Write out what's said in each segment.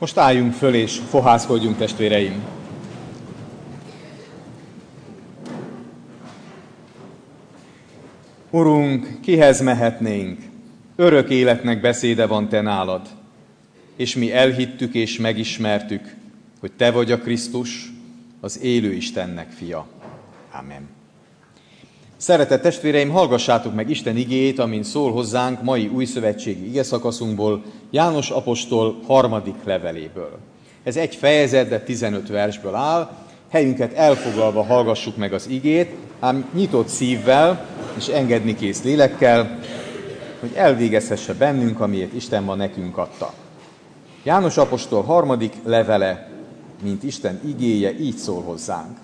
Most álljunk föl és fohászkodjunk, testvéreim! Urunk, kihez mehetnénk? Örök életnek beszéde van te nálad, és mi elhittük és megismertük, hogy te vagy a Krisztus, az élő Istennek fia. Amen. Szeretett testvéreim, hallgassátok meg Isten igéjét, amin szól hozzánk mai újszövetségi igeszakaszunkból, János apostol 3. leveléből. Ez egy fejezet, de 15 versből áll. Helyünket elfoglalva hallgassuk meg az igét, ám nyitott szívvel és engednikész lélekkel, hogy elvégezhesse bennünk, amiért Isten ma nekünk adta. János apostol 3. levele, mint Isten igéje, így szól hozzánk.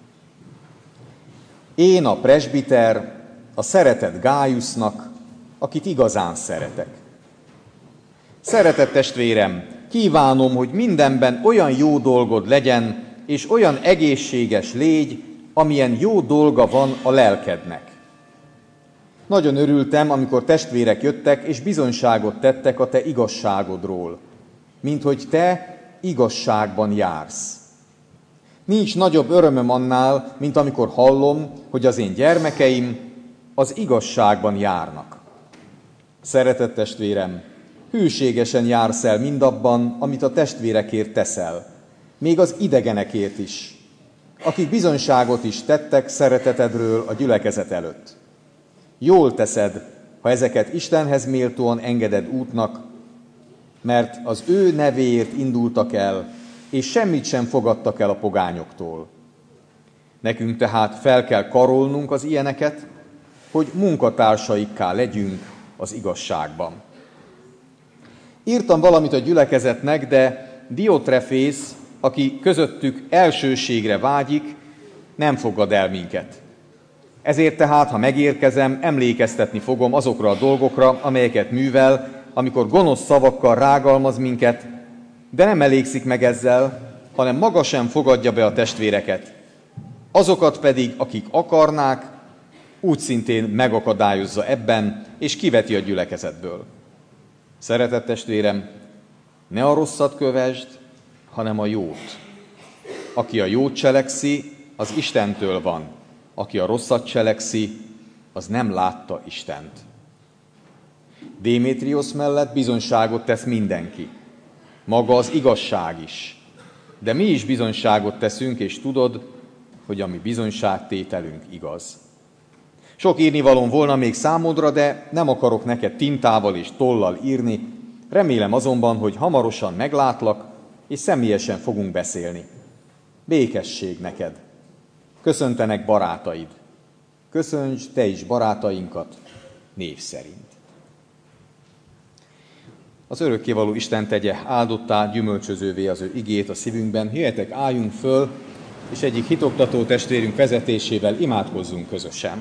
Én a presbiter, a szeretett Gájusznak, akit igazán szeretek. Szeretett testvérem, kívánom, hogy mindenben olyan jó dolgod legyen, és olyan egészséges légy, amilyen jó dolga van a lelkednek. Nagyon örültem, amikor testvérek jöttek, és bizonyságot tettek a te igazságodról, mint hogy te igazságban jársz. Nincs nagyobb örömöm annál, mint amikor hallom, hogy az én gyermekeim az igazságban járnak. Szeretett testvérem, hűségesen jársz el mindabban, amit a testvérekért teszel, még az idegenekért is, akik bizonyságot is tettek szeretetedről a gyülekezet előtt. Jól teszed, ha ezeket Istenhez méltóan engeded útnak, mert az ő nevéért indultak el, és semmit sem fogadtak el a pogányoktól. Nekünk tehát fel kell karolnunk az ilyeneket, hogy munkatársaikká legyünk az igazságban. Írtam valamit a gyülekezetnek, de Diotrefész, aki közöttük elsőségre vágyik, nem fogad el minket. Ezért tehát, ha megérkezem, emlékeztetni fogom azokra a dolgokra, amelyeket művel, amikor gonosz szavakkal rágalmaz minket, de nem elégszik meg ezzel, hanem maga sem fogadja be a testvéreket. Azokat pedig, akik akarnák, úgy szintén megakadályozza ebben, és kiveti a gyülekezetből. Szeretett testvérem, ne a rosszat kövesd, hanem a jót. Aki a jót cselekszi, az Istentől van. Aki a rosszat cselekszi, az nem látta Istent. Démétriosz mellett bizonyságot tesz mindenki. Maga az igazság is. De mi is bizonyságot teszünk, és tudod, hogy a mi bizonyságtételünk igaz. Sok írnivalóm volna még számodra, de nem akarok neked tintával és tollal írni. Remélem azonban, hogy hamarosan meglátlak, és személyesen fogunk beszélni. Békesség neked. Köszöntenek barátaid. Köszöntsd te is barátainkat név szerint. Az örökkévaló Isten tegye áldottá, gyümölcsözővé az ő igét a szívünkben. Jöjjetek, álljunk föl, és egyik hitoktató testvérünk vezetésével imádkozzunk közösen.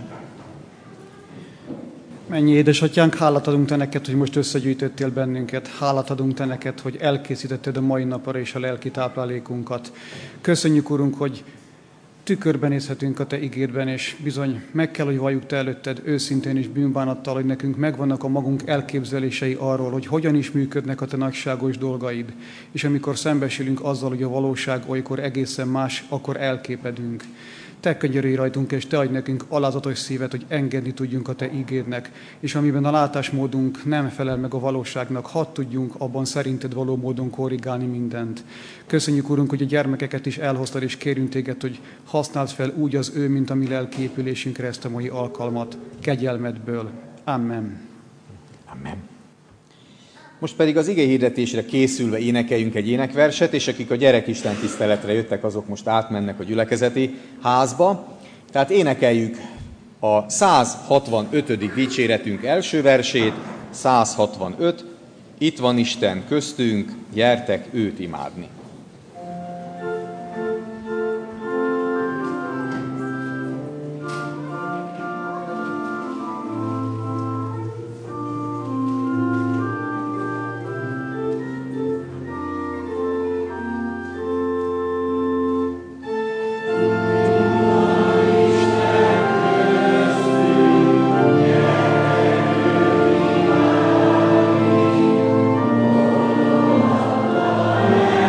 Mennyi édesatyánk, hálát adunk te neked, hogy most összegyűjtöttél bennünket. Hálát adunk te neked, hogy elkészítetted a mai napra és a lelki táplálékunkat. Köszönjük, Urunk, hogy tükörben nézhetünk a te ígédben, és bizony meg kell, hogy valljuk te előtted őszintén és bűnbánattal, hogy nekünk megvannak a magunk elképzelései arról, hogy hogyan is működnek a te nagyságos dolgaid. És amikor szembesülünk azzal, hogy a valóság olykor egészen más, akkor elképedünk. Te könyörülj rajtunk, és te adj nekünk alázatos szívet, hogy engedni tudjunk a te ígédnek, és amiben a látásmódunk nem felel meg a valóságnak, hadd tudjunk abban szerinted való módon korrigálni mindent. Köszönjük, Urunk, hogy a gyermekeket is elhoztad, és kérünk téged, hogy használd fel úgy az ő, mint a mi lelkiépülésünkre ezt a mai alkalmat, kegyelmedből. Amen. Amen. Most pedig az igehirdetésre készülve énekeljünk egy énekverset, és akik a gyerekisten tiszteletre jöttek, azok most átmennek a gyülekezeti házba. Tehát énekeljük a 165. dicséretünk első versét, 165. Itt van Isten köztünk, gyertek őt imádni. Amen.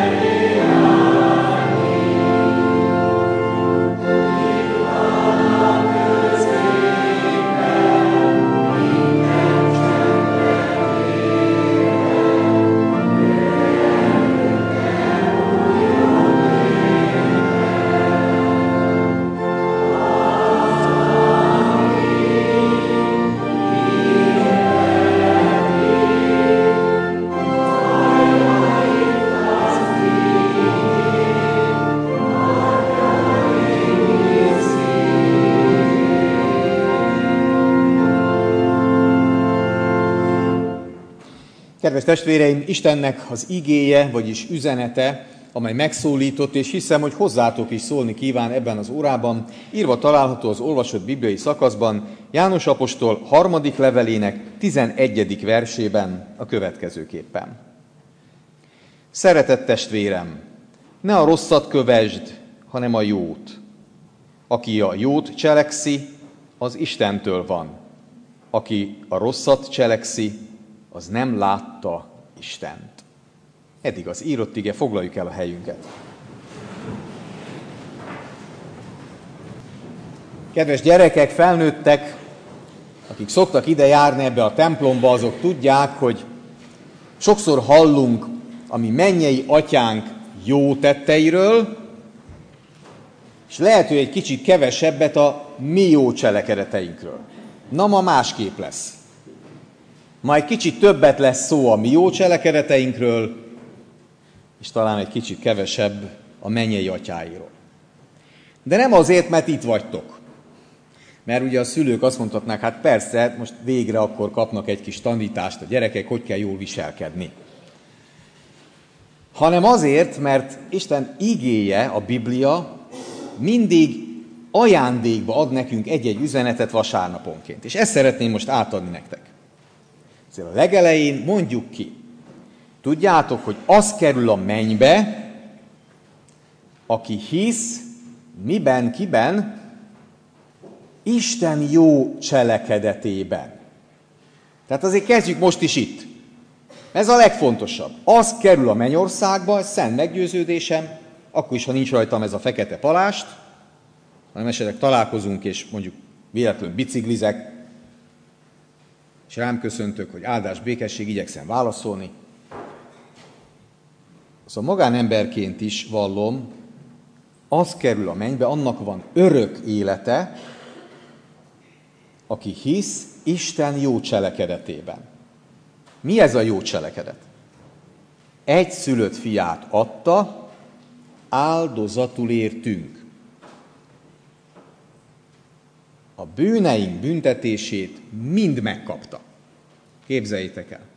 Kedves testvéreim, Istennek az igéje, vagyis üzenete, amely megszólított, és hiszem, hogy hozzátok is szólni kíván ebben az órában, írva található az olvasott bibliai szakaszban, János apostol 3. levelének 11. versében a következőképpen. Szeretett testvérem, ne a rosszat kövesd, hanem a jót. Aki a jót cselekszi, az Istentől van. Aki a rosszat cselekszi, az nem látta Istent. Eddig az írott ige, foglaljuk el a helyünket. Kedves gyerekek, felnőttek, akik szoktak ide járni ebbe a templomba, azok tudják, hogy sokszor hallunk a mi mennyei atyánk jó tetteiről, és lehet, hogy egy kicsit kevesebbet a mi jó cselekedeteinkről. Na, ma másképp lesz. Ma egy kicsit többet lesz szó a mi jó cselekedeteinkről, és talán egy kicsit kevesebb a mennyei atyáiról. De nem azért, mert itt vagytok. Mert ugye a szülők azt mondhatnák, hát persze, most végre akkor kapnak egy kis tanítást a gyerekek, hogy kell jól viselkedni. Hanem azért, mert Isten igéje, a Biblia mindig ajándékba ad nekünk egy-egy üzenetet vasárnaponként. És ezt szeretném most átadni nektek. Ezért a legelején mondjuk ki. Tudjátok, hogy az kerül a mennybe, aki hisz, miben, kiben? Isten jó cselekedetében. Tehát azért kezdjük most is itt. Ez a legfontosabb. Az kerül a mennyországba, ez szent meggyőződésem, akkor is, ha nincs rajtam ez a fekete palást, hanem esetleg találkozunk, és mondjuk véletlenül biciklizek, és rám köszöntök, hogy áldás, békesség, igyekszem válaszolni. Szóval magánemberként is vallom, az kerül a mennybe, annak van örök élete, aki hisz Isten jó cselekedetében. Mi ez a jó cselekedet? Egyszülött fiát adta, áldozatul értünk. A bűneink büntetését mind megkapta. Képzeljétek el.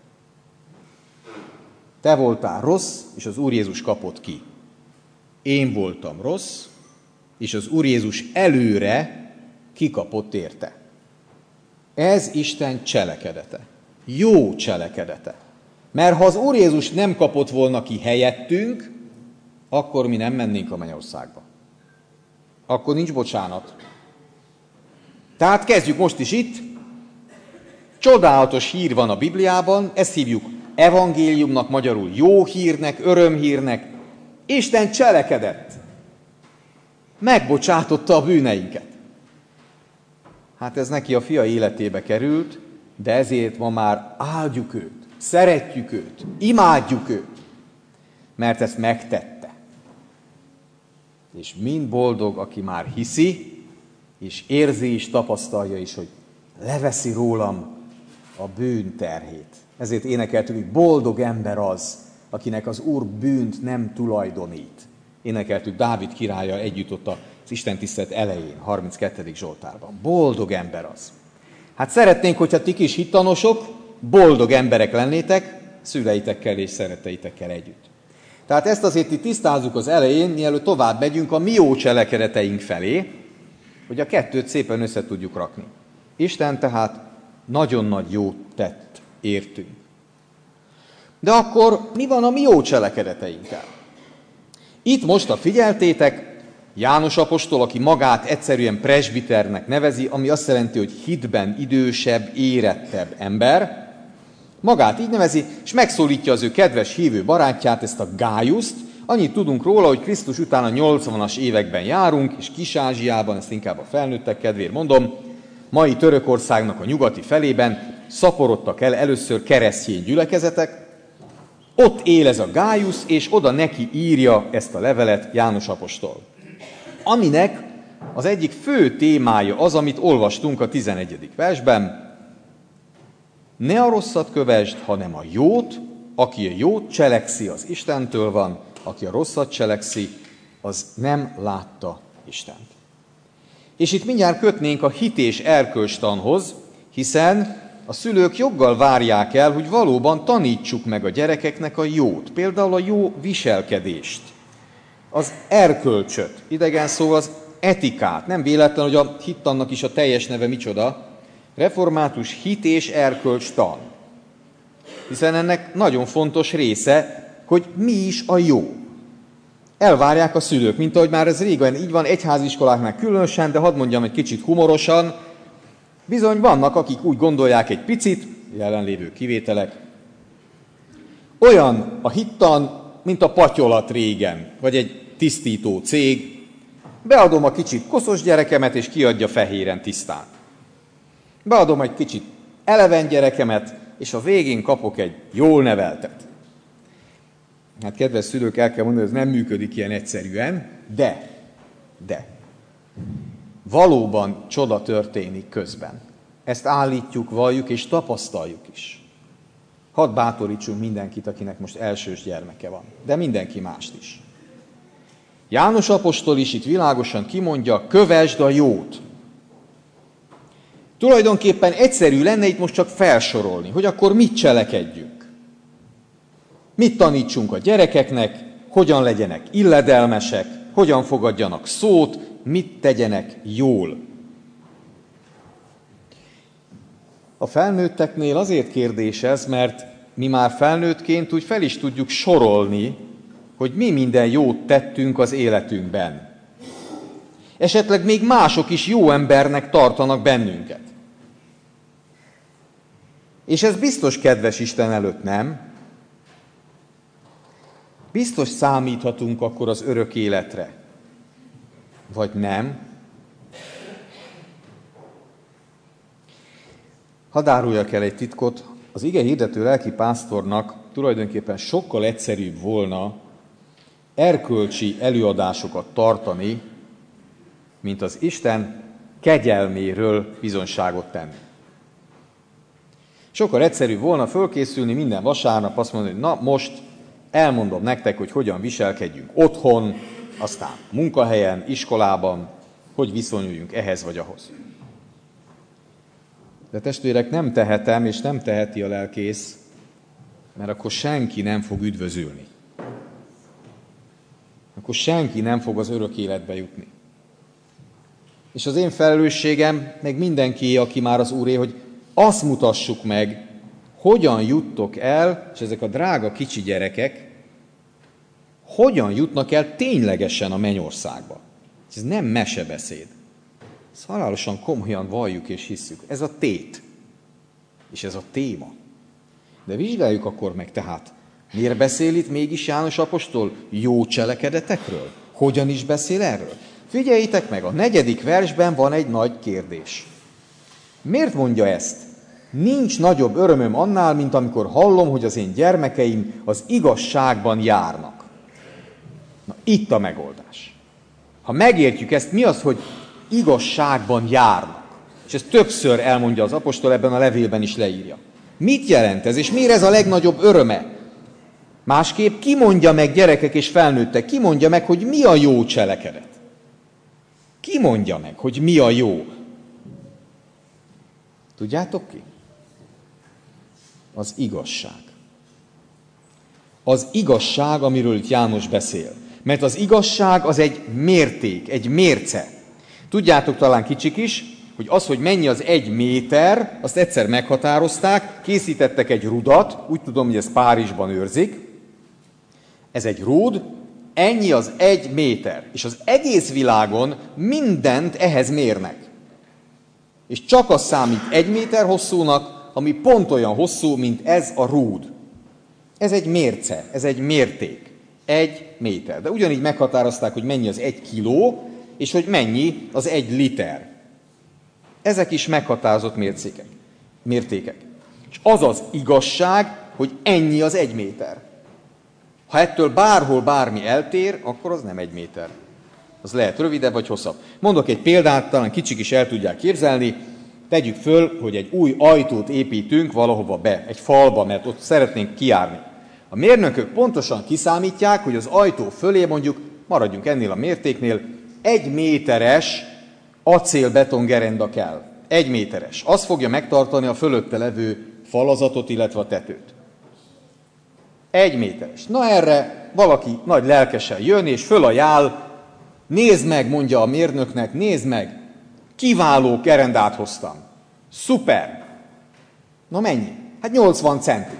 Te voltál rossz, és az Úr Jézus kapott ki. Én voltam rossz, és az Úr Jézus előre kikapott érte. Ez Isten cselekedete. Jó cselekedete. Mert ha az Úr Jézus nem kapott volna ki helyettünk, akkor mi nem mennénk a mennyországba. Akkor nincs bocsánat. Tehát kezdjük most is itt. Csodálatos hír van a Bibliában, ezt hívjuk evangéliumnak, magyarul jó hírnek, örömhírnek. Isten cselekedett. Megbocsátotta a bűneinket. Hát ez neki a fia életébe került, de ezért ma már áldjuk őt, szeretjük őt, imádjuk őt, mert ezt megtette. És mind boldog, aki már hiszi, és érzi is, tapasztalja is, hogy leveszi rólam a bűn terhét. Ezért énekeltük, hogy boldog ember az, akinek az Úr bűnt nem tulajdonít. Énekeltük Dávid királlyal együtt ott az istentisztelet elején, 32. Zsoltárban. Boldog ember az. Hát szeretnénk, hogyha ti kis hittanosok, boldog emberek lennétek, szüleitekkel és szeretteitekkel együtt. Tehát ezt azért itt tisztázzuk az elején, mielőtt tovább megyünk a mi jó cselekedeteink felé, hogy a kettőt szépen össze tudjuk rakni. Isten tehát nagyon nagy jót tett értünk. De akkor mi van a mi jó cselekedeteinkkel? Itt most, figyeltétek, János apostol, aki magát egyszerűen presbiternek nevezi, ami azt jelenti, hogy hitben idősebb, érettebb ember, magát így nevezi, és megszólítja az ő kedves hívő barátját, ezt a Gájuszt. Annyit tudunk róla, hogy Krisztus után a 80-as években járunk, és Kis-Ázsiában, ezt inkább a felnőttek kedvéért mondom, mai Törökországnak a nyugati felében szaporodtak el először keresztény gyülekezetek. Ott él ez a Gájusz, és oda neki írja ezt a levelet János apostol. Aminek az egyik fő témája az, amit olvastunk a 11. versben. Ne a rosszat kövesd, hanem a jót, aki a jót cselekszi, az Istentől van, aki a rosszat cselekszi, az nem látta Istent. És itt mindjárt kötnénk a hit és erkölcstanhoz, hiszen a szülők joggal várják el, hogy valóban tanítsuk meg a gyerekeknek a jót, például a jó viselkedést, az erkölcsöt, idegen szóval az etikát. Nem véletlen, hogy a hittannak is a teljes neve micsoda? Református hit és erkölcstan. Hiszen ennek nagyon fontos része, hogy mi is a jó. Elvárják a szülők, mint ahogy már ez régen így van, egyháziskoláknál különösen, de hadd mondjam egy kicsit humorosan, bizony vannak, akik úgy gondolják egy picit, jelenlévő kivételek, olyan a hittan, mint a patyolat régen, vagy egy tisztító cég, beadom a kicsit koszos gyerekemet, és kiadja fehéren tisztán. Beadom egy kicsit eleven gyerekemet, és a végén kapok egy jól neveltet. Hát kedves szülők, el kell mondani, hogy ez nem működik ilyen egyszerűen, de valóban csoda történik közben. Ezt állítjuk, valljuk és tapasztaljuk is. Hadd bátorítsunk mindenkit, akinek most elsős gyermeke van, de mindenki mást is. János apostol is itt világosan kimondja, kövesd a jót. Tulajdonképpen egyszerű lenne itt most csak felsorolni, hogy akkor mit cselekedjünk. Mit tanítsunk a gyerekeknek, hogyan legyenek illedelmesek, hogyan fogadjanak szót, mit tegyenek jól. A felnőtteknél azért kérdés ez, mert mi már felnőttként úgy fel is tudjuk sorolni, hogy mi minden jót tettünk az életünkben. Esetleg még mások is jó embernek tartanak bennünket. És ez biztos kedves Isten előtt, nem? Biztos számíthatunk akkor az örök életre. Vagy nem? Hadd áruljak el egy titkot, az ige hirdető lelkipásztornak tulajdonképpen sokkal egyszerűbb volna erkölcsi előadásokat tartani, mint az Isten kegyelméről bizonyságot tenni. Sokkal egyszerűbb volna fölkészülni minden vasárnap, azt mondani, hogy na most elmondom nektek, hogy hogyan viselkedjünk otthon, aztán munkahelyen, iskolában, hogy viszonyuljunk ehhez vagy ahhoz. De testvérek, nem tehetem, és nem teheti a lelkész, mert akkor senki nem fog üdvözülni. Akkor senki nem fog az örök életbe jutni. És az én felelősségem, meg mindenki, aki már az Úré, hogy azt mutassuk meg, hogyan juttok el, és ezek a drága kicsi gyerekek, hogyan jutnak el ténylegesen a mennyországba. Ez nem mesebeszéd. Ezt halálosan komolyan valljuk és hisszük. Ez a tét. És ez a téma. De vizsgáljuk akkor meg tehát, miért beszél itt mégis János apostol jó cselekedetekről? Hogyan is beszél erről? Figyeljétek meg, a 4. versben van egy nagy kérdés. Miért mondja ezt? Nincs nagyobb örömöm annál, mint amikor hallom, hogy az én gyermekeim az igazságban járnak. Na, itt a megoldás. Ha megértjük ezt, mi az, hogy igazságban járnak? És ezt többször elmondja az apostol, ebben a levélben is leírja. Mit jelent ez, és miért ez a legnagyobb öröme? Másképp ki mondja meg, gyerekek és felnőttek, ki mondja meg, hogy mi a jó cselekedet? Ki mondja meg, hogy mi a jó? Tudjátok ki? Az igazság. Az igazság, amiről itt János beszél. Mert az igazság az egy mérték, egy mérce. Tudjátok talán kicsik is, hogy az, hogy mennyi az 1 méter, azt egyszer meghatározták, készítettek egy rudat, úgy tudom, hogy ez Párizsban őrzik. Ez egy rúd, ennyi az 1 méter. És az egész világon mindent ehhez mérnek. És csak az számít 1 méter hosszúnak, ami pont olyan hosszú, mint ez a rúd. Ez egy mérce, ez egy mérték. 1 méter. De ugyanígy meghatározták, hogy mennyi az 1 kiló, és hogy mennyi az 1 liter. Ezek is meghatározott mértékek. És az az igazság, hogy ennyi az 1 méter. Ha ettől bárhol bármi eltér, akkor az nem 1 méter. Az lehet rövidebb vagy hosszabb. Mondok egy példát, talán kicsik is el tudják képzelni. Tegyük föl, hogy egy új ajtót építünk valahova be, egy falba, mert ott szeretnénk kijárni. A mérnökök pontosan kiszámítják, hogy az ajtó fölé mondjuk, maradjunk ennél a mértéknél, 1 méteres acél-beton gerenda kell. 1 méteres. Az fogja megtartani a fölötte levő falazatot, illetve a tetőt. 1 méteres. Na erre valaki nagy lelkesen jön, és fölajánl, nézd meg, mondja a mérnöknek, nézd meg, kiváló gerendát hoztam. Szuper! Na mennyi? Hát 80 centi.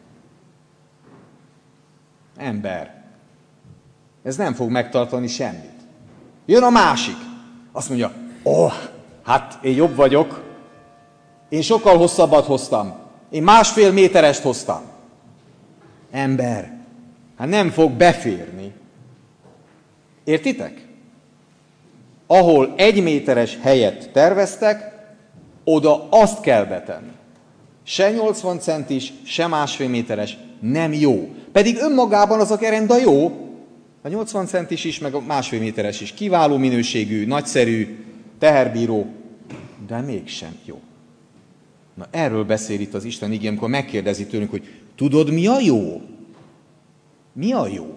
Ember, ez nem fog megtartani semmit. Jön a másik, azt mondja, hát én jobb vagyok, én sokkal hosszabbat hoztam, én 1,5 méterest hoztam. Ember, hát nem fog beférni. Értitek? Ahol 1 méteres helyet terveztek, oda azt kell betenni. Se 80 centis, se 1,5 méteres nem jó. Pedig önmagában az a gerenda jó. A 80 centis is, meg a 1,5 méteres is. Kiváló minőségű, nagyszerű, teherbíró, de mégsem jó. Na erről beszél itt az Isten igéje, amikor megkérdezi tőlünk, hogy tudod, mi a jó? Mi a jó?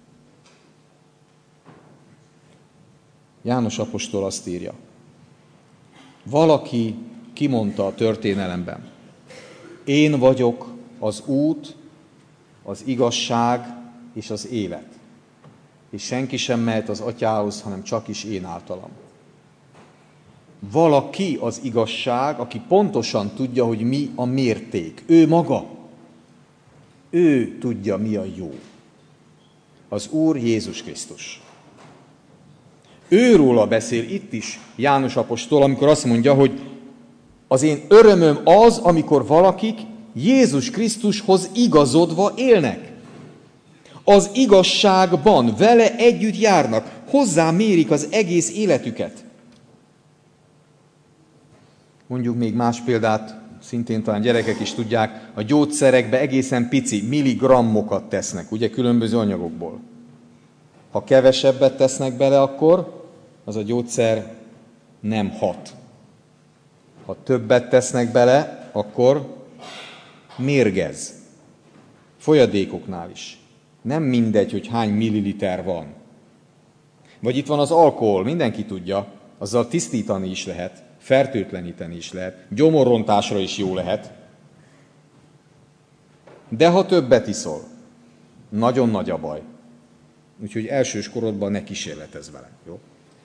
János apostol azt írja. Valaki kimondta a történelemben. Én vagyok az út, az igazság és az élet. És senki sem mehet az atyához, hanem csak is én általam. Valaki az igazság, aki pontosan tudja, hogy mi a mérték. Ő maga. Ő tudja, mi a jó. Az Úr Jézus Krisztus. Őróla beszél itt is János apostol, amikor azt mondja, hogy az én örömöm az, amikor valakik Jézus Krisztushoz igazodva élnek. Az igazságban vele együtt járnak, hozzá mérik az egész életüket. Mondjuk még más példát, szintén talán gyerekek is tudják, a gyógyszerekbe egészen pici milligrammokat tesznek, ugye különböző anyagokból. Ha kevesebbet tesznek bele, akkor az a gyógyszer nem hat. Ha többet tesznek bele, akkor mérgez. Folyadékoknál is. Nem mindegy, hogy hány milliliter van. Vagy itt van az alkohol, mindenki tudja, azzal tisztítani is lehet, fertőtleníteni is lehet, gyomorrontásra is jó lehet. De ha többet iszol, nagyon nagy a baj. Úgyhogy elsős korodban ne kísérletezz vele, jó?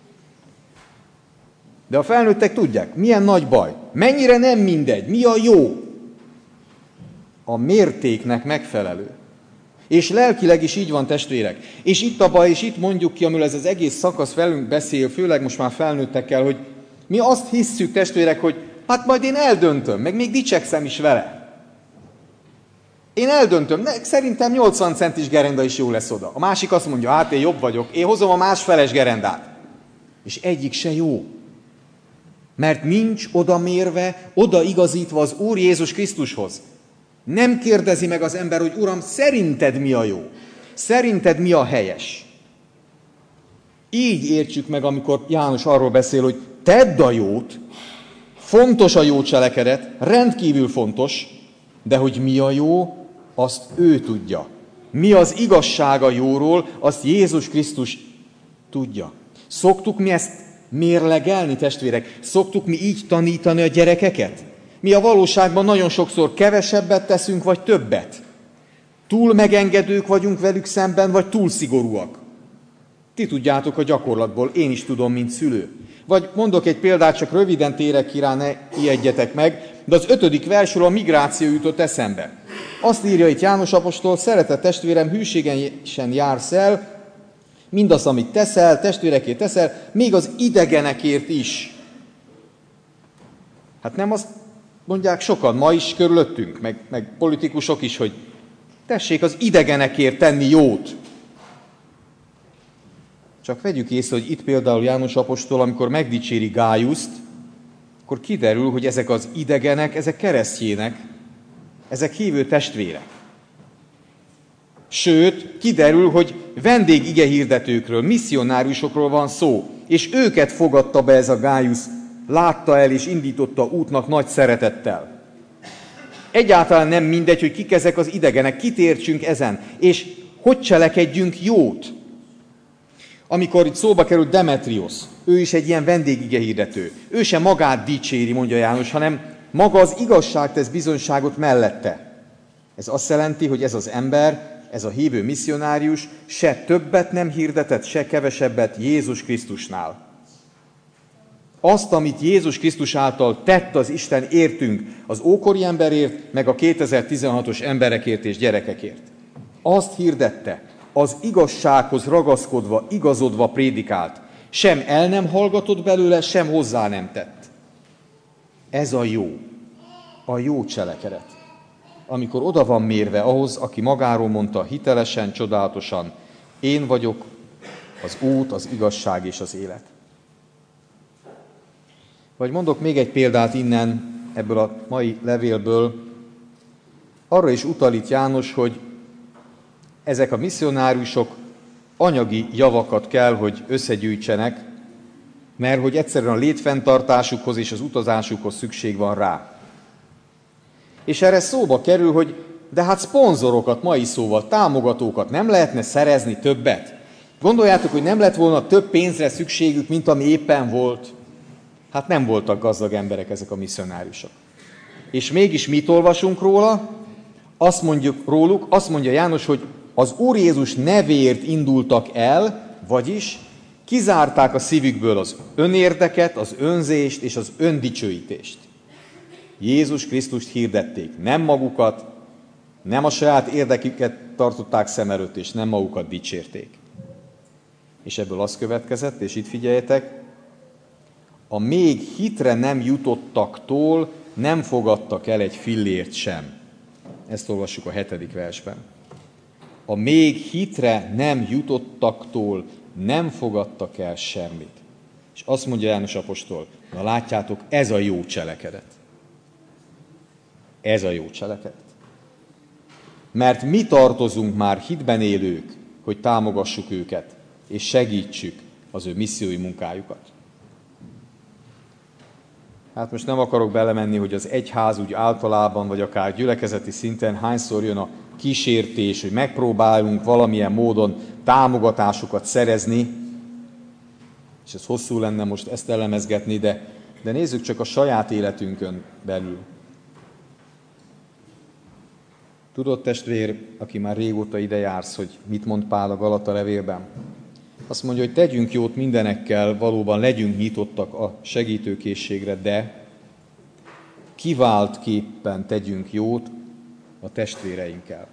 De a felnőttek tudják, milyen nagy baj, mennyire nem mindegy, mi a jó. A mértéknek megfelelő. És lelkileg is így van, testvérek. És itt a baj, és itt mondjuk ki, amiről ez az egész szakasz velünk beszél, főleg most már felnőttekkel, hogy mi azt hisszük, testvérek, hogy hát majd én eldöntöm, meg még dicsekszem is vele. Én eldöntöm, szerintem 80 centis gerenda is jó lesz oda. A másik azt mondja, hát én jobb vagyok, én hozom a 1,5-es gerendát. És egyik se jó. Mert nincs oda mérve, oda igazítva az Úr Jézus Krisztushoz. Nem kérdezi meg az ember, hogy Uram, szerinted mi a jó? Szerinted mi a helyes? Így értsük meg, amikor János arról beszél, hogy tedd a jót, fontos a jó cselekedet, rendkívül fontos, de hogy mi a jó, azt ő tudja. Mi az igazság a jóról, azt Jézus Krisztus tudja. Szoktuk mi ezt mérlegelni, testvérek? Szoktuk mi így tanítani a gyerekeket? Mi a valóságban nagyon sokszor kevesebbet teszünk, vagy többet. Túl megengedők vagyunk velük szemben, vagy túl szigorúak. Ti tudjátok a gyakorlatból, én is tudom, mint szülő. Vagy mondok egy példát, csak röviden térek ki rá, ne ijedjetek meg, de az 5. versről a migráció jutott eszembe. Azt írja itt János apostol, szeretett testvérem, hűségesen jársz el, mindazt, amit teszel, testvérekért teszel, még az idegenekért is. Hát nem azt mondják sokan ma is körülöttünk, meg politikusok is, hogy tessék az idegenekért tenni jót. Csak vegyük észre, hogy itt például János apostol, amikor megdicséri Gájuszt, akkor kiderül, hogy ezek az idegenek, ezek keresztjének, ezek hívő testvérek. Sőt, kiderül, hogy vendégigehirdetőkről, misszionáriusokról van szó, és őket fogadta be ez a Gájusz, látta el és indította útnak nagy szeretettel. Egyáltalán nem mindegy, hogy kik ezek az idegenek, kit értsünk ezen, és hogy cselekedjünk jót. Amikor itt szóba került Demetrios, ő is egy ilyen vendégigehirdető. Ő sem magát dicséri, mondja János, hanem maga az igazság tesz bizonyságot mellette. Ez azt jelenti, hogy ez az ember, ez a hívő misszionárius se többet nem hirdetett, se kevesebbet Jézus Krisztusnál. Azt, amit Jézus Krisztus által tett az Isten értünk, az ókori emberért, meg a 2016-os emberekért és gyerekekért. Azt hirdette, az igazsághoz ragaszkodva, igazodva prédikált. Sem el nem hallgatott belőle, sem hozzá nem tett. Ez a jó cselekedet. Amikor oda van mérve ahhoz, aki magáról mondta hitelesen, csodálatosan, én vagyok az út, az igazság és az élet. Vagy mondok még egy példát innen, ebből a mai levélből. Arra is utal itt János, hogy ezek a misszionáriusok anyagi javakat kell, hogy összegyűjtsenek, mert hogy egyszerűen a létfenntartásukhoz és az utazásukhoz szükség van rá. És erre szóba kerül, hogy de hát szponzorokat, mai szóval támogatókat nem lehetne szerezni többet? Gondoljátok, hogy nem lett volna több pénzre szükségük, mint ami éppen volt? Hát nem voltak gazdag emberek ezek a misszionáriusok. És mégis mit olvasunk róla? Azt mondja János, hogy az Úr Jézus nevéért indultak el, vagyis kizárták a szívükből az önérdeket, az önzést és az öndicsőítést. Jézus Krisztust hirdették, nem magukat, nem a saját érdeküket tartották szem előtt, és nem magukat dicsérték. És ebből az következett, és itt figyeljetek, a még hitre nem jutottaktól nem fogadtak el egy fillért sem. Ezt olvassuk a 7. versben. A még hitre nem jutottaktól nem fogadtak el semmit. És azt mondja János apostol, na látjátok, ez a jó cselekedet. Ez a jó cselekedet. Mert mi tartozunk már hitben élők, hogy támogassuk őket, és segítsük az ő missziói munkájukat. Hát most nem akarok belemenni, hogy az egyház úgy általában, vagy akár gyülekezeti szinten hányszor jön a kísértés, hogy megpróbálunk valamilyen módon támogatásokat szerezni, és ez hosszú lenne most ezt elemezgetni, de nézzük csak a saját életünkön belül. Tudod, testvér, aki már régóta ide jársz, hogy mit mond Pál a Galata levélben? Azt mondja, hogy tegyünk jót mindenekkel, valóban legyünk nyitottak a segítőkészségre, de kiváltképpen tegyünk jót a testvéreinkkel.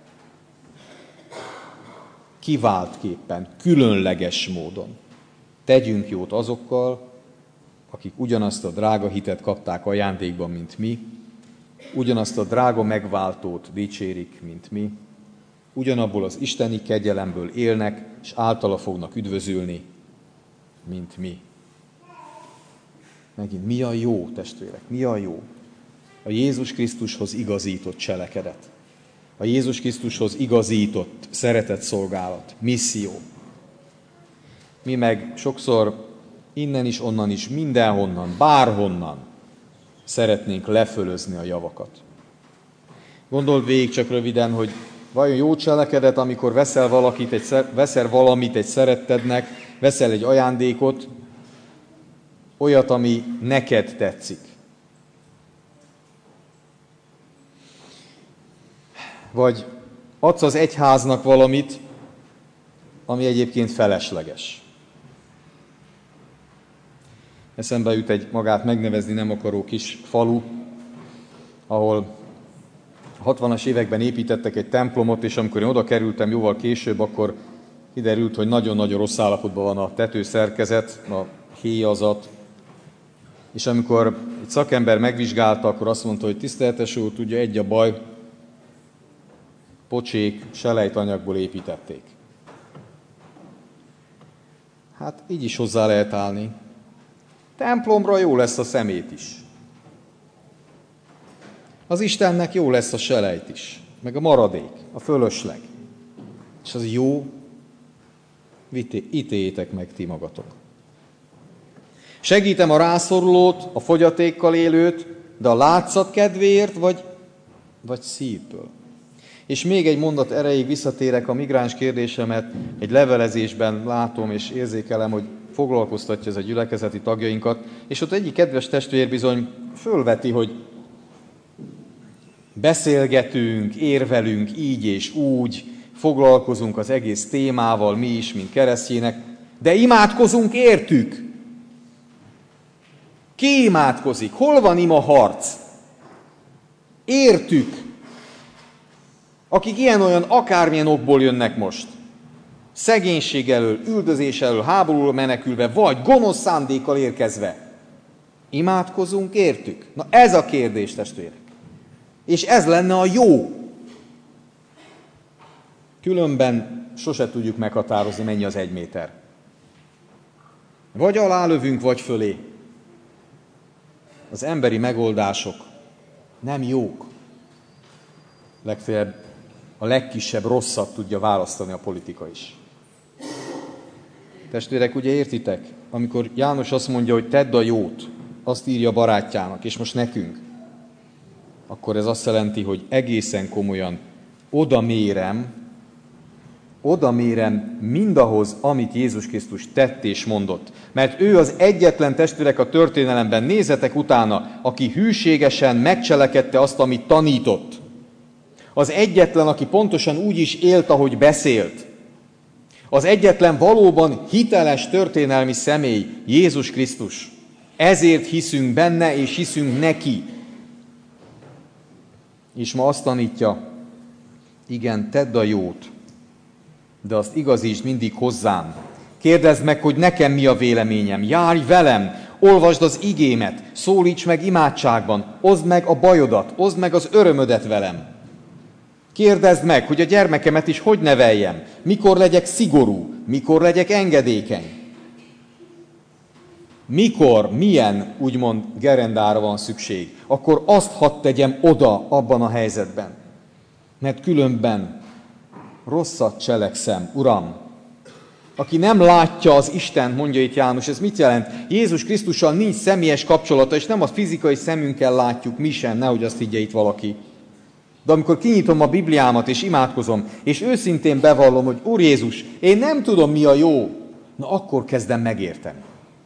Kiváltképpen, különleges módon tegyünk jót azokkal, akik ugyanazt a drága hitet kapták ajándékban, mint mi, ugyanazt a drága megváltót dicsérik, mint mi, ugyanabból az isteni kegyelemből élnek, és általa fognak üdvözülni, mint mi. Megint, mi a jó, testvérek? Mi a jó? A Jézus Krisztushoz igazított cselekedet. A Jézus Krisztushoz igazított szeretett szolgálat, misszió. Mi meg sokszor innen is, onnan is, mindenhonnan, bárhonnan szeretnénk lefölözni a javakat. Gondold végig csak röviden, hogy vajon jó cselekedet, amikor veszel valamit egy szerettednek, veszel egy ajándékot, olyat, ami neked tetszik. Vagy adsz az egyháznak valamit, ami egyébként felesleges. Eszembe jut egy magát megnevezni nem akaró kis falu, ahol a 60-as években építettek egy templomot, és amikor én oda kerültem jóval később, akkor kiderült, hogy nagyon-nagyon rossz állapotban van a tetőszerkezet, a héjazat. És amikor egy szakember megvizsgálta, akkor azt mondta, hogy tiszteletes úr, tudja, egy a baj, pocsék, selejtanyagból építették. Hát így is hozzá lehet állni. Templomra jó lesz a szemét is. Az Istennek jó lesz a selejt is, meg a maradék, a fölösleg. És az jó, ítéljétek meg ti magatok. Segítem a rászorulót, a fogyatékkal élőt, de a látszat kedvéért, vagy szívből. És még egy mondat erejéig visszatérek a migráns kérdésemet, egy levelezésben látom és érzékelem, hogy foglalkoztatja ez a gyülekezeti tagjainkat, és ott egyik kedves testvér bizony fölveti, hogy beszélgetünk, érvelünk így és úgy, foglalkozunk az egész témával, mi is, mint keresztjének, de imádkozunk értük. Ki imádkozik? Hol van ima harc? Értük. Akik ilyen-olyan akármilyen okból jönnek most. Szegénység elől, üldözés elől, háborúról menekülve, vagy gonosz szándékkal érkezve. Imádkozunk értük? Na ez a kérdés, testvérek. És ez lenne a jó. Különben sose tudjuk meghatározni, mennyi az 1 méter. Vagy alálövünk, vagy fölé. Az emberi megoldások nem jók. Legfeljebb a legkisebb rosszat tudja választani a politika is. Testvérek, ugye értitek? Amikor János azt mondja, hogy tedd a jót, azt írja barátjának, és most nekünk, akkor ez azt jelenti, hogy egészen komolyan oda mérem mindahhoz, amit Jézus Krisztus tett és mondott. Mert ő az egyetlen, testvérek, a történelemben, nézzetek utána, aki hűségesen megcselekedte azt, amit tanított. Az egyetlen, aki pontosan úgy is élt, ahogy beszélt. Az egyetlen valóban hiteles történelmi személy, Jézus Krisztus. Ezért hiszünk benne, és hiszünk neki. És ma azt tanítja, igen, tedd a jót, de azt igazítsd mindig hozzám. Kérdezd meg, hogy nekem mi a véleményem. Járj velem, olvasd az igémet, szólíts meg imádságban, oszd meg a bajodat, oszd meg az örömödet velem. Kérdezd meg, hogy a gyermekemet is hogy neveljem, mikor legyek szigorú, mikor legyek engedékeny. Mikor, milyen, úgymond gerendára van szükség, akkor azt hadd tegyem oda abban a helyzetben. Mert különben rosszat cselekszem, Uram. Aki nem látja az Istent, mondja itt János, ez mit jelent? Jézus Krisztussal nincs személyes kapcsolata, és nem a fizikai szemünkkel látjuk, mi sem, nehogy azt higgye itt valaki. De amikor kinyitom a Bibliámat és imádkozom, és őszintén bevallom, hogy Úr Jézus, én nem tudom, mi a jó, na akkor kezdem megérteni.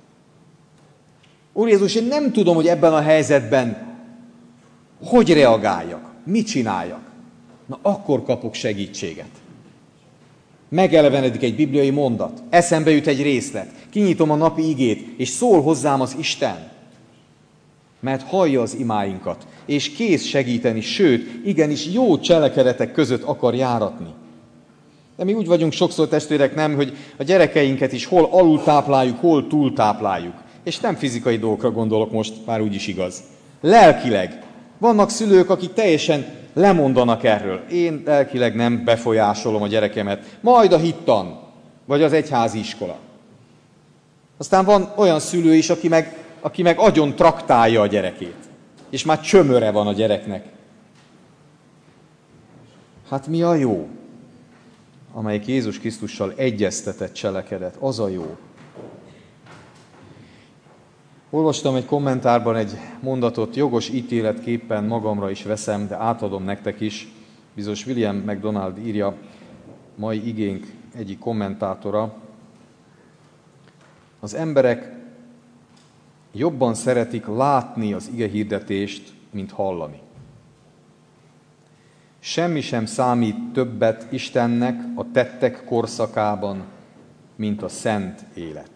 Úr Jézus, én nem tudom, hogy ebben a helyzetben hogy reagáljak, mit csináljak. Na akkor kapok segítséget. Megelevenedik egy bibliai mondat, eszembe jut egy részlet, kinyitom a napi igét, és szól hozzám az Isten. Mert hallja az imáinkat, és kész segíteni, sőt, igenis jó cselekedetek között akar járatni. De mi úgy vagyunk sokszor, testvérek, nem, hogy a gyerekeinket is hol alultápláljuk, hol túltápláljuk. És nem fizikai dolgokra gondolok most, már úgyis igaz. Lelkileg. Vannak szülők, akik teljesen lemondanak erről. Én lelkileg nem befolyásolom a gyerekemet. Majd a hittan, vagy az egyházi iskola. Aztán van olyan szülő is, aki meg agyon traktálja a gyerekét. És már csömöre van a gyereknek. Hát mi a jó? Amelyik Jézus Krisztussal egyeztetett cselekedet, az a jó. Olvastam egy kommentárban egy mondatot, jogos ítéletképpen magamra is veszem, de átadom nektek is. Bizonyos William MacDonald írja, mai igénk egyik kommentátora. Az emberek jobban szeretik látni az igehirdetést, mint hallani. Semmi sem számít többet Istennek a tettek korszakában, mint a szent élet.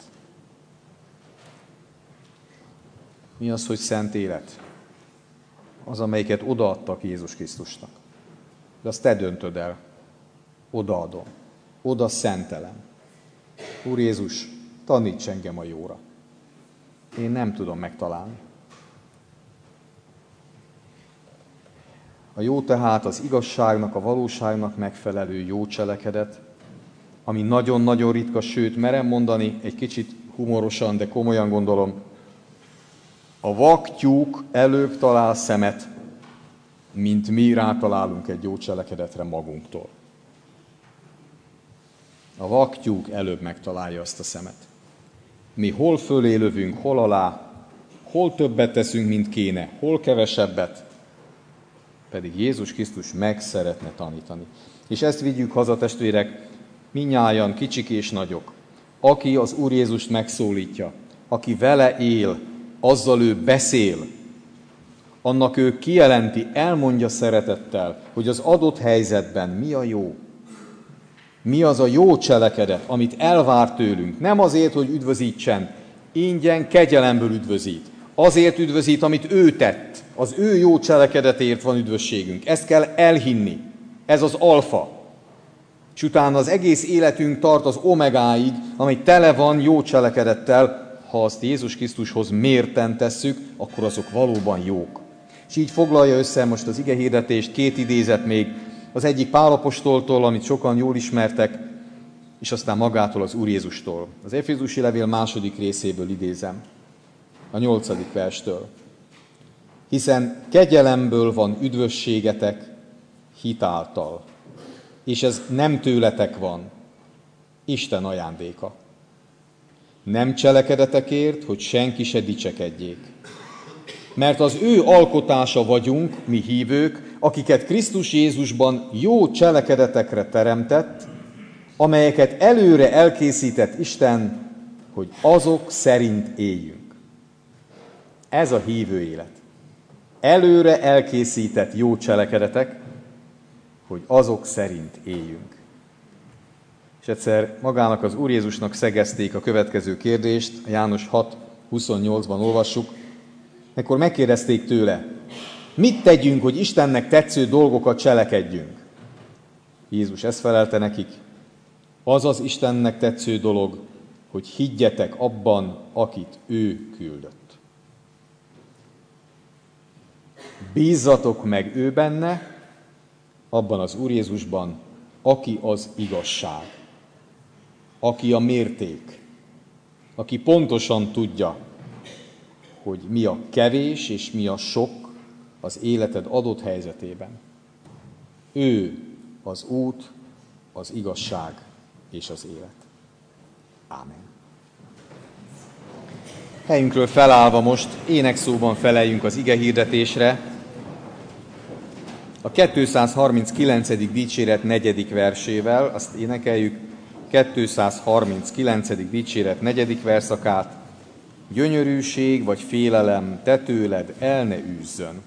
Mi az, hogy szent élet? Az, amelyiket odaadtak Jézus Krisztusnak. De azt te döntöd el. Odaadom. Oda szentelem. Úr Jézus, taníts engem a jóra. Én nem tudom megtalálni. A jó tehát az igazságnak, a valóságnak megfelelő jó cselekedet, ami nagyon-nagyon ritka, sőt, merem mondani, egy kicsit humorosan, de komolyan gondolom, a vak tyúk előbb talál szemet, mint mi rátalálunk egy jó cselekedetre magunktól. A vak tyúk előbb megtalálja azt a szemet. Mi hol fölé lövünk, hol alá, hol többet teszünk, mint kéne, hol kevesebbet. pedig Jézus Krisztus meg szeretne tanítani. És ezt vigyük haza, testvérek, mindnyájan, kicsik és nagyok. Aki az Úr Jézust megszólítja, aki vele él, azzal ő beszél, annak ő kijelenti, elmondja szeretettel, hogy az adott helyzetben mi a jó. Mi az a jó cselekedet, amit elvár tőlünk. Nem azért, hogy üdvözítsen, ingyen, kegyelemből üdvözít. Azért üdvözít, amit ő tett. Az ő jó cselekedetért van üdvösségünk. Ezt kell elhinni. Ez az alfa. És utána az egész életünk tart az omegáig, amely tele van jó cselekedettel. Ha azt Jézus Krisztushoz mérten tesszük, akkor azok valóban jók. És így foglalja össze most az igehirdetést, 2 idézet még, az egyik Pál apostoltól, amit sokan jól ismertek, és aztán magától, az Úr Jézustól. Az Efézusi levél 2. részéből idézem, a 8. verstől. Hiszen kegyelemből van üdvösségetek hitáltal, és ez nem tőletek van, Isten ajándéka. Nem cselekedetekért, hogy senki se dicsekedjék. Mert az ő alkotása vagyunk, mi hívők, akiket Krisztus Jézusban jó cselekedetekre teremtett, amelyeket előre elkészített Isten, hogy azok szerint éljünk. Ez a hívő élet. Előre elkészített jó cselekedetek, hogy azok szerint éljünk. És egyszer magának az Úr Jézusnak szegezték a következő kérdést, a János 6:28-ban olvassuk, ekkor megkérdezték tőle, mit tegyünk, hogy Istennek tetsző dolgokat cselekedjünk? Jézus ezt felelte nekik, az az Istennek tetsző dolog, hogy higgyetek abban, akit ő küldött. Bízzatok meg ő benne, abban az Úr Jézusban, aki az igazság, aki a mérték, aki pontosan tudja, hogy mi a kevés és mi a sok az életed adott helyzetében. Ő az út, az igazság és az élet. Ámen. Helyünkről felállva most énekszóban feleljünk az igehirdetésre. A 239. dicséret 4. versével, azt énekeljük, 239. dicséret 4. verszakát. Gyönyörűség vagy félelem te tőled el ne űzzön.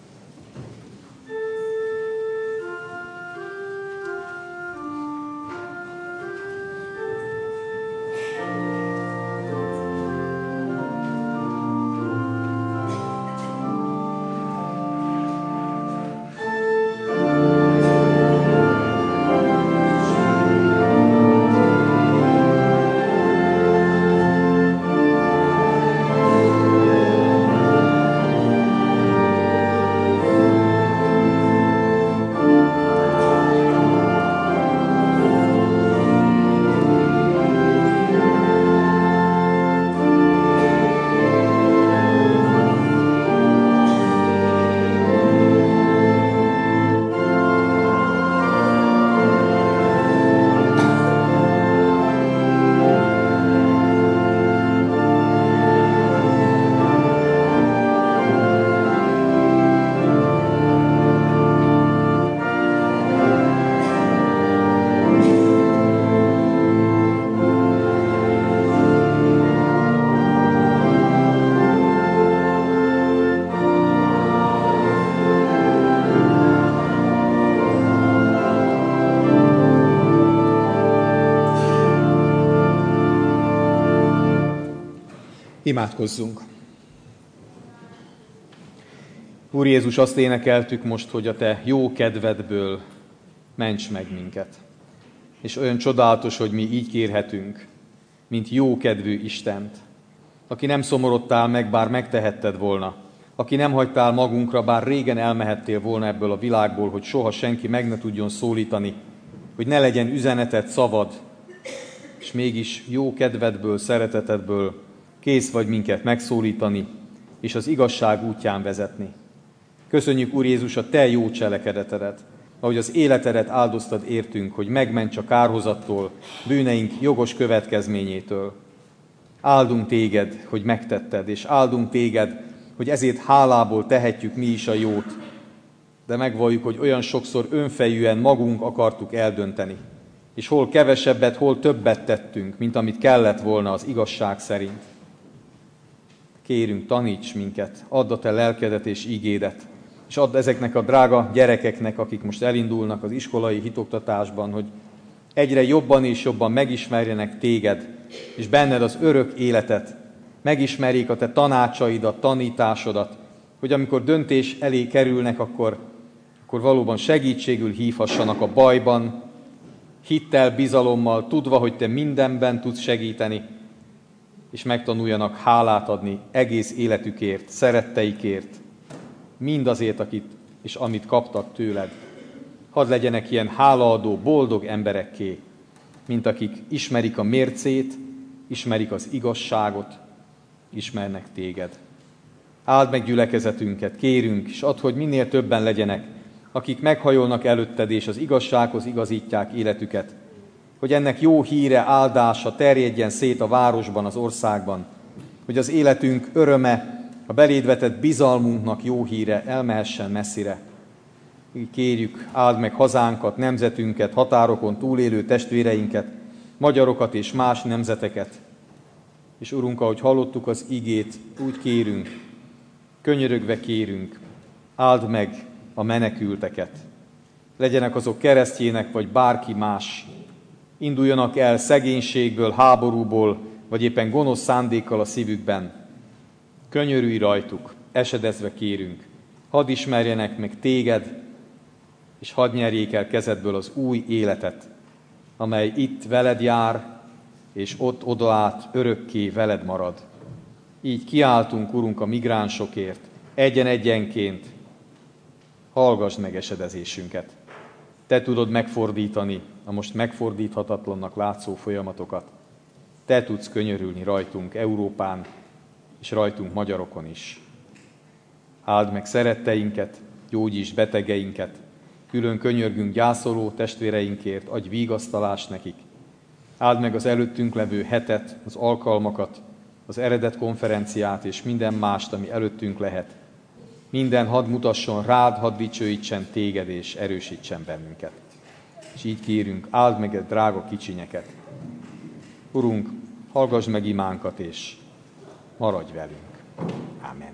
Imádkozzunk! Úr Jézus, azt énekeltük most, hogy a Te jó kedvedből ments meg minket. És olyan csodálatos, hogy mi így kérhetünk, mint jó kedvű Istent, aki nem szomorodtál meg, bár megtehetted volna, aki nem hagytál magunkra, bár régen elmehettél volna ebből a világból, hogy soha senki meg ne tudjon szólítani, hogy ne legyen üzeneted, szavad, és mégis jó kedvedből, szeretetedből kész vagy minket megszólítani, és az igazság útján vezetni. Köszönjük, Úr Jézus, a Te jó cselekedetedet, ahogy az életedet áldoztad értünk, hogy megments a kárhozattól, bűneink jogos következményétől. Áldunk Téged, hogy megtetted, és áldunk Téged, hogy ezért hálából tehetjük mi is a jót. de megvalljuk, hogy olyan sokszor önfejűen magunk akartuk eldönteni, és hol kevesebbet, hol többet tettünk, mint amit kellett volna az igazság szerint. Kérünk, taníts minket, add a te lelkedet és ígédet, és add ezeknek a drága gyerekeknek, akik most elindulnak az iskolai hitoktatásban, hogy egyre jobban és jobban megismerjenek téged, és benned az örök életet, megismerjék a te tanácsaidat, tanításodat, hogy amikor döntés elé kerülnek, akkor valóban segítségül hívhassanak a bajban, hittel, bizalommal, tudva, hogy te mindenben tudsz segíteni, és megtanuljanak hálát adni egész életükért, szeretteikért, mindazért, akit és amit kaptak tőled. Hadd legyenek ilyen hálaadó, boldog emberekké, mint akik ismerik a mércét, ismerik az igazságot, ismernek téged. Áld meg gyülekezetünket, kérünk, és add, hogy minél többen legyenek, akik meghajolnak előtted, és az igazsághoz igazítják életüket, hogy ennek jó híre, áldása terjedjen szét a városban, az országban, hogy az életünk öröme, a beléd vetett bizalmunknak jó híre elmehessen messzire. Így kérjük, áld meg hazánkat, nemzetünket, határokon túlélő testvéreinket, magyarokat és más nemzeteket. És Urunk, ahogy hallottuk az igét, úgy kérünk, könyörögve kérünk, áld meg a menekülteket. Legyenek azok keresztjének, vagy bárki más. Induljanak el szegénységből, háborúból, vagy éppen gonosz szándékkal a szívükben. Könyörülj rajtuk, esedezve kérünk. Hadd ismerjenek meg téged, és hadd nyerjék el kezedből az új életet, amely itt veled jár, és ott oda át örökké veled marad. Így kiáltunk, Urunk, a migránsokért, egyen-egyenként. Hallgass meg esedezésünket. Te tudod megfordítani a most megfordíthatatlannak látszó folyamatokat. Te tudsz könyörülni rajtunk Európán, és rajtunk magyarokon is. Áld meg szeretteinket, gyógyíts betegeinket, külön könyörgünk gyászoló testvéreinkért, adj vigasztalást nekik. Áld meg az előttünk levő hetet, az alkalmakat, az eredet konferenciát és minden mást, ami előttünk lehet. Minden hadd mutasson rád, hadd dicsőítsen téged és erősítsen bennünket. És így kérünk, áld meg a drága kicsinyeket. Urunk, hallgass meg imánkat és maradj velünk. Amen.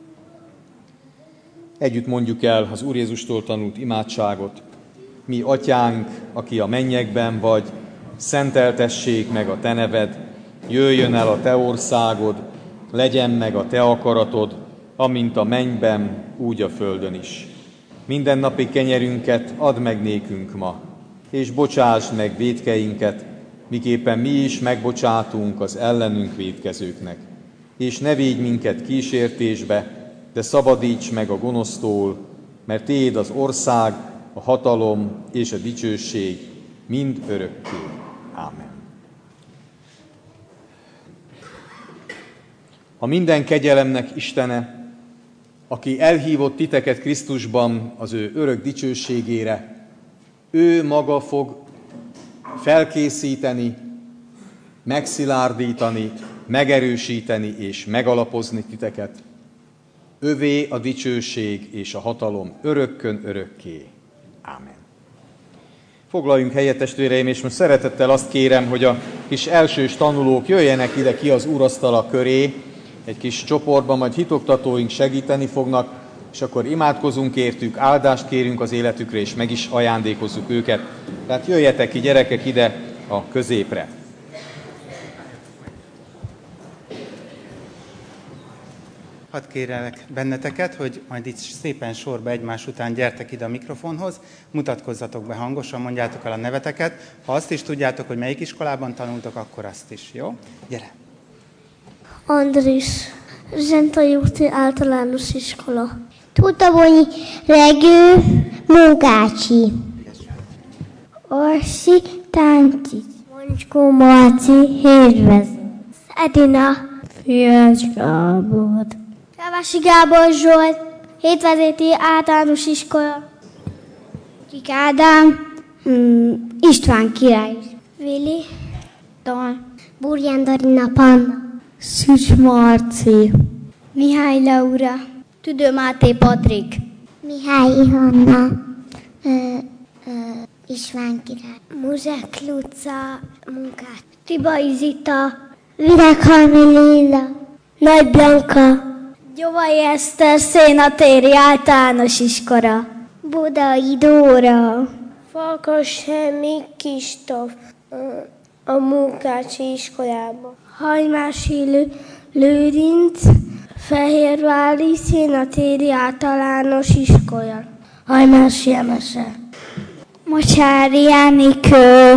Együtt mondjuk el az Úr Jézustól tanult imádságot. Mi, Atyánk, aki a mennyekben vagy, szenteltessék meg a te neved, jöjjön el a te országod, legyen meg a te akaratod, amint a mennyben, úgy a földön is. Mindennapi kenyerünket add meg nékünk ma, és bocsásd meg vétkeinket, miképpen mi is megbocsátunk az ellenünk vétkezőknek. És ne védj minket kísértésbe, de szabadíts meg a gonosztól, mert tiéd az ország, a hatalom és a dicsőség mind örökké. Ámen. A minden kegyelemnek Istene, aki elhívott titeket Krisztusban az ő örök dicsőségére, ő maga fog felkészíteni, megszilárdítani, megerősíteni és megalapozni titeket. Övé a dicsőség és a hatalom örökkön örökké. Ámen. Foglaljunk helyet, testvéreim, és most szeretettel azt kérem, hogy a kis elsős tanulók jöjjenek ide ki az úrasztala köré, egy kis csoportban, majd hitoktatóink segíteni fognak, és akkor imádkozunk értük, áldást kérünk az életükre, és meg is ajándékozzuk őket. Tehát jöjjetek ki, gyerekek, ide a középre. Hadd kérlek benneteket, hogy majd itt szépen sorba egymás után gyertek ide a mikrofonhoz, mutatkozzatok be hangosan, mondjátok el a neveteket. Ha azt is tudjátok, hogy melyik iskolában tanultok, akkor azt is, jó? Gyere! Andris, Zsentai úti általános iskola. Tutabonyi Regő, Munkácsi. Orsi Tánci. Moncskó Marci, Hétvező. Edina, Fiacs Gábor. Kávási Gábor Zsolt, Hétvezéti általános iskola. Kik Ádám, István király. Vili, Don, Burján Darina Panna. Szücs Marci. Mihály Laura. Tüdő Máté Patrik. Mihály Hanna, István király, Muzsek Luca munkát, Tibai Zita, Virághalmi Lilla, Nagy Blanka, Gyovai Eszter Szénatéri általános iskola, Budai Dóra, Farkas Henrik Kistóf a Munkácsi iskolában, Hajmási Lőrinc Fehérvári Szénatéri általános iskola, Hajmási Emese, Mocsári Anikő.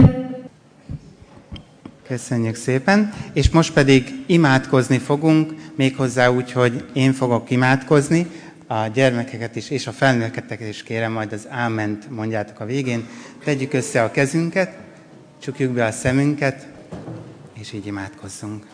Köszönjük szépen, és most pedig imádkozni fogunk, méghozzá úgy, hogy én fogok imádkozni, a gyermekeket is, és a felnőtteket is kérem, majd az áment mondjátok a végén. Tegyük össze a kezünket, csukjuk be a szemünket, és így imádkozzunk.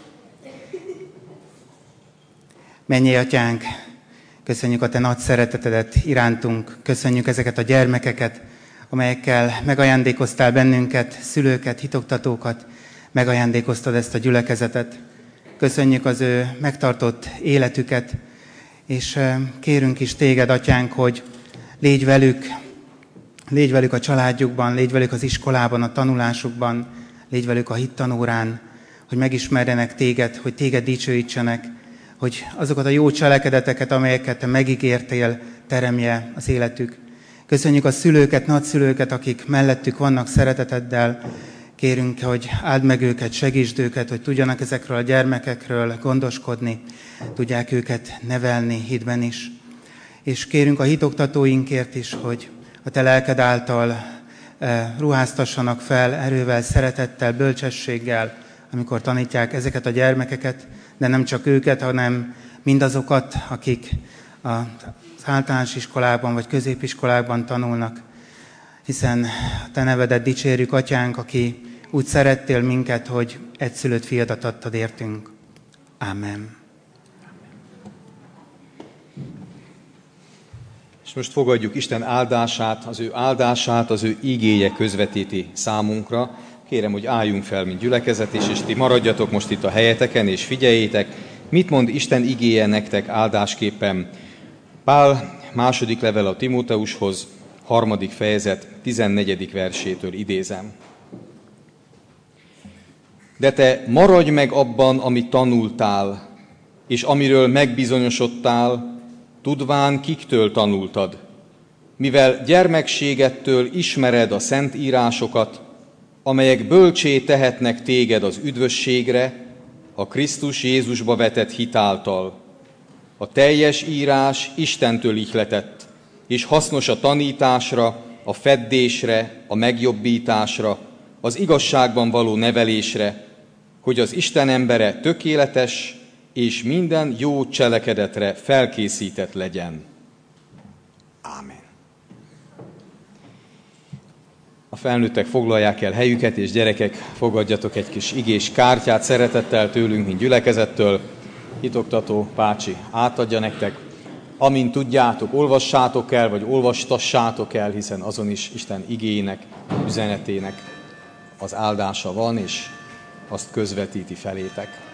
Mennyei Atyánk, köszönjük a Te nagy szeretetedet irántunk, köszönjük ezeket a gyermekeket, amelyekkel megajándékoztál bennünket, szülőket, hitoktatókat, megajándékoztad ezt a gyülekezetet. Köszönjük az ő megtartott életüket, és kérünk is Téged, Atyánk, hogy légy velük a családjukban, légy velük az iskolában, a tanulásukban, légy velük a hittanórán, hogy megismerjenek Téged, hogy Téged dicsőítsenek, hogy azokat a jó cselekedeteket, amelyeket Te megígértél, teremje az életük. Köszönjük a szülőket, nagyszülőket, akik mellettük vannak szereteteddel. Kérünk, hogy áld meg őket, segítsd őket, hogy tudjanak ezekről a gyermekekről gondoskodni, tudják őket nevelni hitben is. És kérünk a hitoktatóinkért is, hogy a Te lelked által ruháztassanak fel erővel, szeretettel, bölcsességgel, amikor tanítják ezeket a gyermekeket, de nem csak őket, hanem mindazokat, akik az általános iskolában vagy középiskolában tanulnak. Hiszen Te nevedet dicsérjük, Atyánk, aki úgy szerettél minket, hogy egyszülött fiadat adtad értünk. Ámen. És most fogadjuk Isten áldását, az ő ígéje közvetíti számunkra. Kérem, hogy álljunk fel, mint gyülekezet is, és ti maradjatok most itt a helyeteken, és figyeljétek, mit mond Isten igéje nektek áldásképpen. Pál második levele a Timóteushoz, 3. fejezet, 14. versétől idézem. De te maradj meg abban, amit tanultál, és amiről megbizonyosodtál, tudván kiktől tanultad, mivel gyermekségettől ismered a szent írásokat, amelyek bölcsé tehetnek téged az üdvösségre, a Krisztus Jézusba vetett hit által. A teljes írás Istentől ihletett, és hasznos a tanításra, a feddésre, a megjobbításra, az igazságban való nevelésre, hogy az Isten embere tökéletes és minden jó cselekedetre felkészített legyen. Ámen. A felnőttek foglalják el helyüket, és gyerekek, fogadjatok egy kis igés kártyát szeretettel tőlünk, mint gyülekezettől. Hitoktató Pácsi átadja nektek. Amint tudjátok, olvassátok el, vagy olvastassátok el, hiszen azon is Isten igéjének, üzenetének az áldása van, és azt közvetíti felétek.